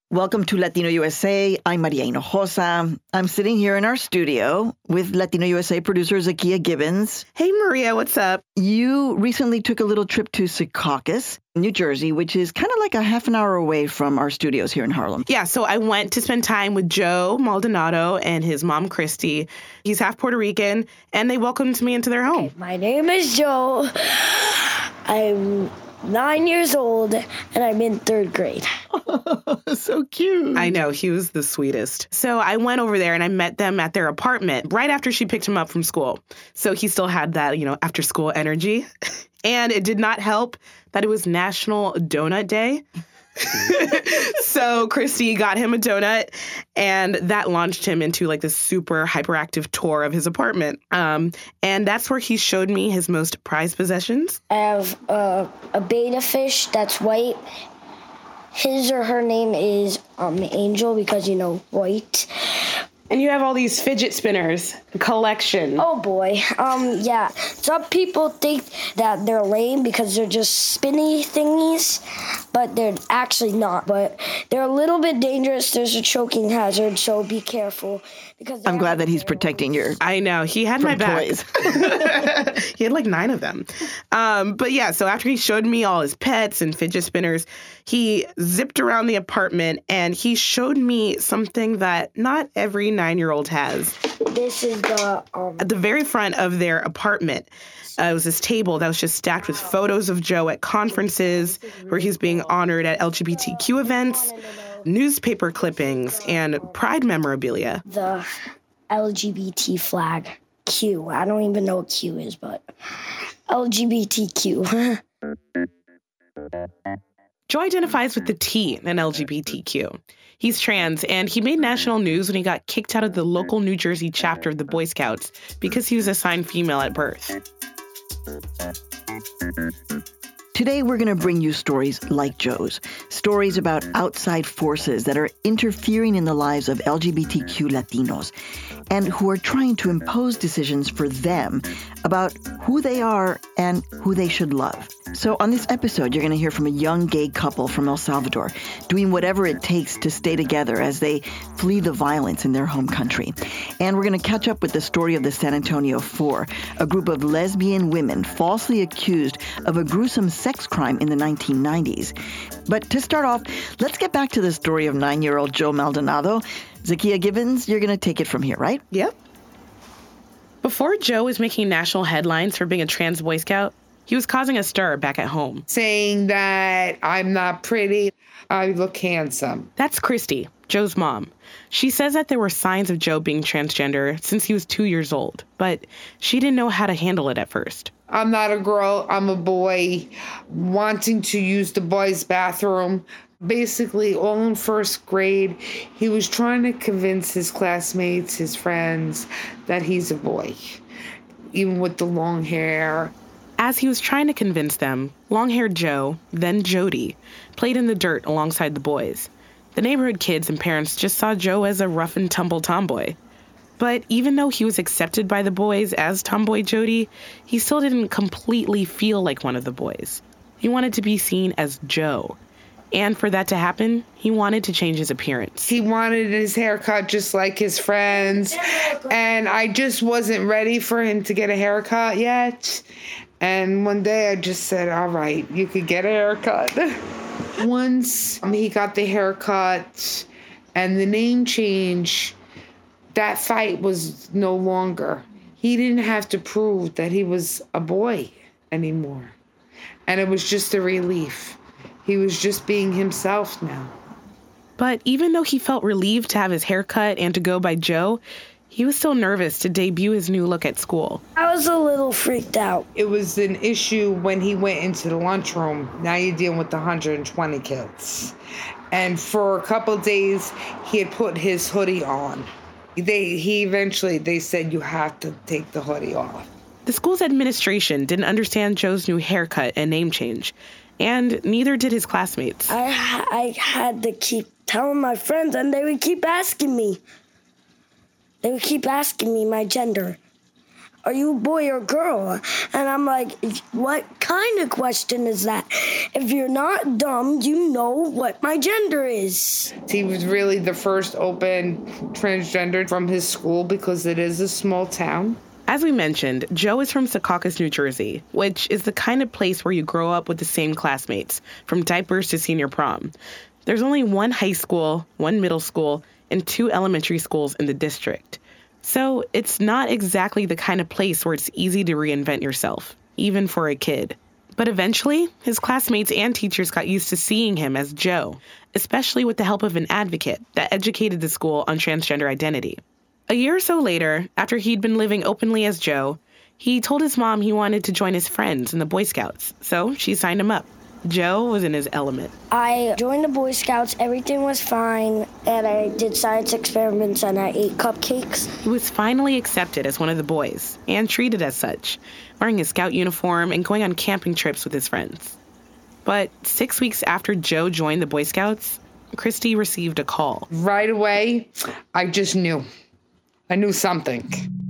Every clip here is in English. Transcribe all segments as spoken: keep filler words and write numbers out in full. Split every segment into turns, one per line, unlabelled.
Welcome to Latino U S A. I'm Maria Hinojosa. I'm sitting here in our studio with Latino U S A producer Zakia Gibbons.
Hey, Maria, what's up?
You recently took a little trip to Secaucus, New Jersey, which is kind of like a half an hour away from our studios here in Harlem.
Yeah, so I went to spend time with Joe Maldonado and his mom, Christy. He's half Puerto Rican, and they welcomed me into their home.
Okay, my name is Joe. I'm nine years old, and I'm in third grade.
So cute.
I know, he was the sweetest. So I went over there and I met them at their apartment right after she picked him up from school. So he still had that, you know, after school energy. And it did not help that it was National Donut Day. So Christy got him a donut, and that launched him into like this super hyperactive tour of his apartment. Um, and that's where he showed me his most prized possessions.
I have uh, a betta fish that's white. His or her name is um, Angel because, you know, white.
And you have all these fidget spinners collection.
Oh, boy. Um, yeah. Some people think that they're lame because they're just spinny thingies, but they're actually not. But they're a little bit dangerous. There's a choking hazard, so be careful. Because
I'm glad that he's protecting your
I know. He had my back. He had like nine of them. Um, but yeah, so after he showed me all his pets and fidget spinners, he zipped around the apartment and he showed me something that not every nine-year-old has.
This is the... Um,
At the very front of their apartment, uh, it was this table that was just stacked with photos of Joe at conferences where he's being honored at L G B T Q events, newspaper clippings, and Pride memorabilia.
The L G B T flag. Q. I don't even know what Q is, but L G B T Q.
Joe identifies with the T in L G B T Q. He's trans, and he made national news when he got kicked out of the local New Jersey chapter of the Boy Scouts because he was assigned female at birth.
Today, we're going to bring you stories like Joe's, stories about outside forces that are interfering in the lives of L G B T Q Latinos and who are trying to impose decisions for them about who they are and who they should love. So on this episode, you're going to hear from a young gay couple from El Salvador doing whatever it takes to stay together as they flee the violence in their home country. And we're going to catch up with the story of the San Antonio Four, a group of lesbian women falsely accused of a gruesome sex crime in the nineteen nineties. But to start off, let's get back to the story of nine-year-old Joe Maldonado. Zakia Gibbons, you're going to take it from here, right?
Yep. Before Joe was making national headlines for being a trans Boy Scout, he was causing a stir back at home.
Saying that I'm not pretty, I look handsome.
That's Christy, Joe's mom. She says that there were signs of Joe being transgender since he was two years old, but she didn't know how to handle it at first.
I'm not a girl, I'm a boy, wanting to use the boys' bathroom. Basically, all in first grade, he was trying to convince his classmates, his friends, that he's a boy, even with the long hair.
As he was trying to convince them, long-haired Joe, then Jody, played in the dirt alongside the boys. The neighborhood kids and parents just saw Joe as a rough-and-tumble tomboy. But even though he was accepted by the boys as Tomboy Jody, he still didn't completely feel like one of the boys. He wanted to be seen as Joe. And for that to happen, he wanted to change his appearance.
He wanted his haircut just like his friends, and I just wasn't ready for him to get a haircut yet. And one day I just said, all right, you could get a haircut. Once he got the haircut and the name change, that fight was no longer. He didn't have to prove that he was a boy anymore. And it was just a relief. He was just being himself now.
But even though he felt relieved to have his haircut and to go by Joe, he was still nervous to debut his new look at school.
I was a little freaked out.
It was an issue when he went into the lunchroom. Now you're dealing with one hundred twenty kids. And for a couple of days, he had put his hoodie on. They, he eventually, they said, you have to take the hoodie off.
The school's administration didn't understand Joe's new haircut and name change, and neither did his classmates.
I, I had to keep telling my friends, and they would keep asking me. They would keep asking me my gender. are you a boy or girl? And I'm like, what kind of question is that? If you're not dumb, you know what my gender is.
He was really the first open transgender from his school because it is a small town.
As we mentioned, Joe is from Secaucus, New Jersey, which is the kind of place where you grow up with the same classmates, from diapers to senior prom. There's only one high school, one middle school, and two elementary schools in the district. So it's not exactly the kind of place where it's easy to reinvent yourself, even for a kid. But eventually, his classmates and teachers got used to seeing him as Joe, especially with the help of an advocate that educated the school on transgender identity. A year or so later, after he'd been living openly as Joe, he told his mom he wanted to join his friends in the Boy Scouts, so she signed him up. Joe was in his element.
I joined the Boy Scouts, everything was fine, and I did science experiments and I ate cupcakes.
He was finally accepted as one of the boys, and treated as such, wearing his scout uniform and going on camping trips with his friends. But six weeks after Joe joined the Boy Scouts, Christy received a call.
Right away, I just knew. I knew something.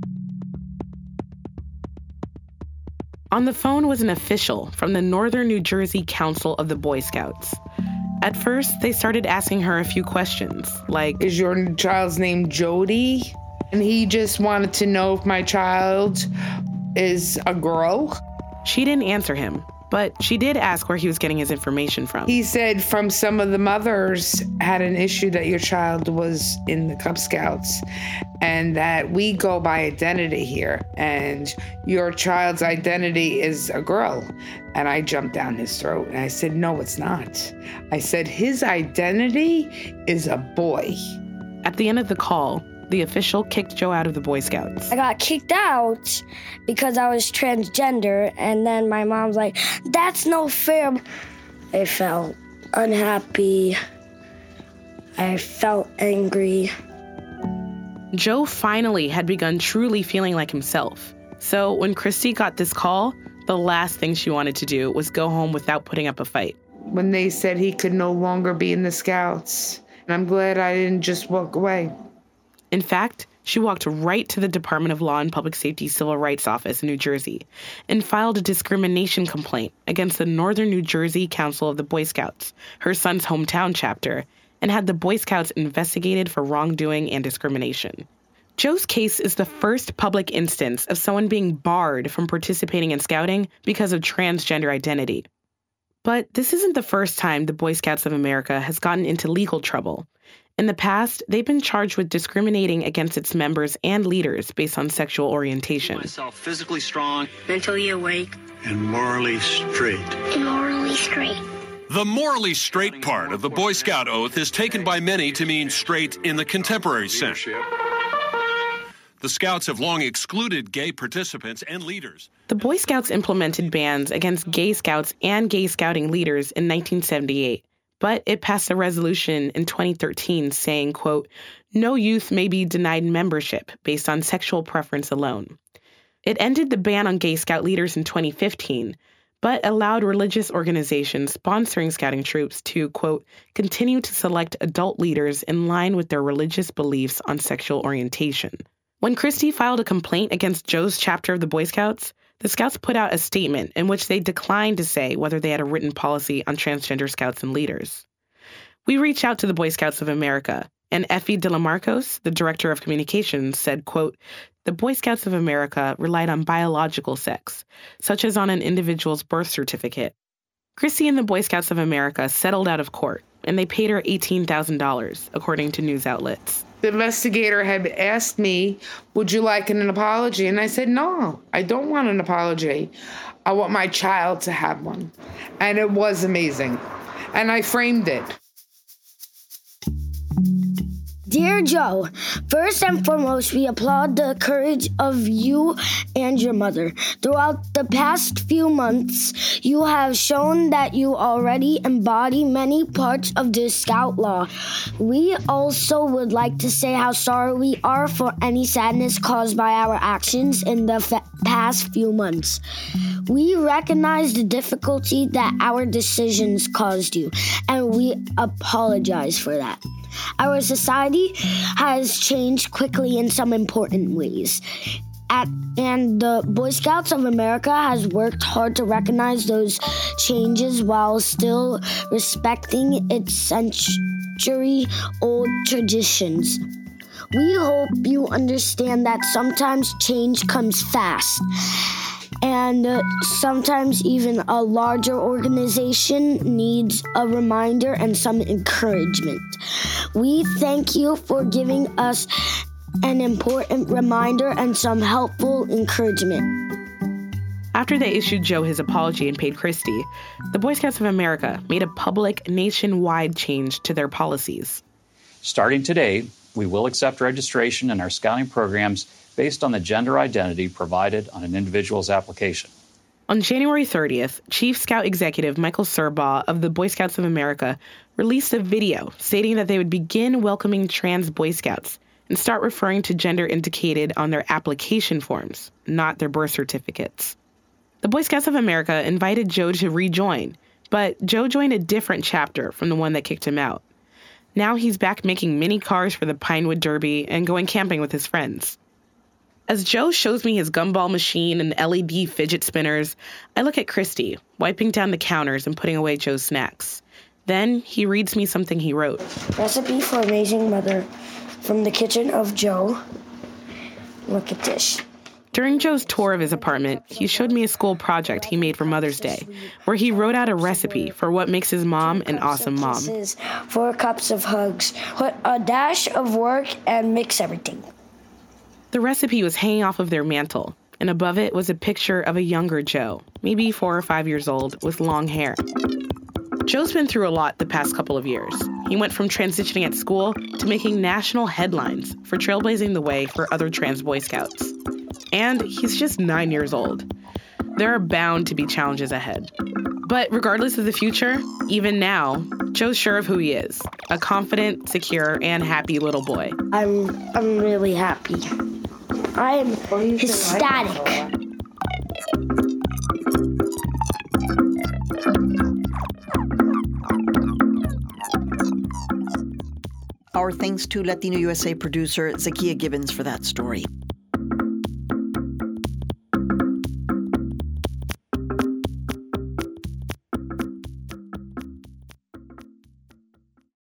On the phone was an official from the Northern New Jersey Council of the Boy Scouts. At first, they started asking her a few questions, like,
is your child's name Jody? And he just wanted to know if my child is a girl.
She didn't answer him, but she did ask where he was getting his information from.
He said from some of the mothers had an issue that your child was in the Cub Scouts and that we go by identity here and your child's identity is a girl. And I jumped down his throat and I said, no, it's not. I said, his identity is a boy.
At the end of the call, the official kicked Joe out of the Boy Scouts.
I got kicked out because I was transgender, and then my mom's like, that's no fair. I felt unhappy. I felt angry.
Joe finally had begun truly feeling like himself. So when Christy got this call, the last thing she wanted to do was go home without putting up a fight.
When they said he could no longer be in the Scouts, and I'm glad I didn't just walk away.
In fact, she walked right to the Department of Law and Public Safety Civil Rights Office in New Jersey and filed a discrimination complaint against the Northern New Jersey Council of the Boy Scouts, her son's hometown chapter, and had the Boy Scouts investigated for wrongdoing and discrimination. Joe's case is the first public instance of someone being barred from participating in scouting because of transgender identity. But this isn't the first time the Boy Scouts of America has gotten into legal trouble. In the past, they've been charged with discriminating against its members and leaders based on sexual orientation.
Myself physically strong,
mentally awake,
and morally straight.
And morally straight.
The morally straight part of the Boy Scout oath is taken by many to mean straight in the contemporary sense. The Scouts have long excluded gay participants and leaders.
The Boy Scouts implemented bans against gay scouts and gay scouting leaders in nineteen seventy-eight. But it passed a resolution in twenty thirteen saying, quote, no youth may be denied membership based on sexual preference alone. It ended the ban on gay scout leaders in twenty fifteen, but allowed religious organizations sponsoring scouting troops to, quote, continue to select adult leaders in line with their religious beliefs on sexual orientation. When Christy filed a complaint against Joe's chapter of the Boy Scouts, the Scouts put out a statement in which they declined to say whether they had a written policy on transgender scouts and leaders. We reached out to the Boy Scouts of America, and Effie De La Marcos, the director of communications, said, quote, the Boy Scouts of America relied on biological sex, such as on an individual's birth certificate. Christy and the Boy Scouts of America settled out of court, and they paid her eighteen thousand dollars, according to news outlets.
The investigator had asked me, would you like an apology? And I said, no, I don't want an apology. I want my child to have one. And it was amazing. And I framed it.
Dear Joe, first and foremost, we applaud the courage of you and your mother. Throughout the past few months, you have shown that you already embody many parts of the Scout law. We also would like to say how sorry we are for any sadness caused by our actions in the fa- past few months. We recognize the difficulty that our decisions caused you, and we apologize for that. Our society has changed quickly in some important ways. At, and the Boy Scouts of America has worked hard to recognize those changes while still respecting its century-old traditions. We hope you understand that sometimes change comes fast, and uh, sometimes even a larger organization needs a reminder and some encouragement. We thank you for giving us an important reminder and some helpful encouragement.
After they issued Joe his apology and paid Christy, the Boy Scouts of America made a public nationwide change to their policies.
Starting today, we will accept registration in our scouting programs based on the gender identity provided on an individual's application.
On January thirtieth, Chief Scout Executive Michael Surbaugh of the Boy Scouts of America released a video stating that they would begin welcoming trans Boy Scouts and start referring to gender indicated on their application forms, not their birth certificates. The Boy Scouts of America invited Joe to rejoin, but Joe joined a different chapter from the one that kicked him out. Now he's back making mini cars for the Pinewood Derby and going camping with his friends. As Joe shows me his gumball machine and L E D fidget spinners, I look at Christy, wiping down the counters and putting away Joe's snacks. Then he reads me something he wrote.
Recipe for Amazing Mother from the kitchen of Joe. Look at this.
During Joe's tour of his apartment, he showed me a school project he made for Mother's Day, where he wrote out a recipe for what makes his mom an awesome mom.
Four cups of hugs, put a dash of work, and mix everything.
The recipe was hanging off of their mantle, and above it was a picture of a younger Joe, maybe four or five years old, with long hair. Joe's been through a lot the past couple of years. He went from transitioning at school to making national headlines for trailblazing the way for other trans Boy Scouts. And he's just nine years old. There are bound to be challenges ahead. But regardless of the future, even now, Joe's sure of who he is, a confident, secure, and happy little boy.
I'm I'm really happy. I am ecstatic.
Our thanks to Latino U S A producer Zakia Gibbons for that story.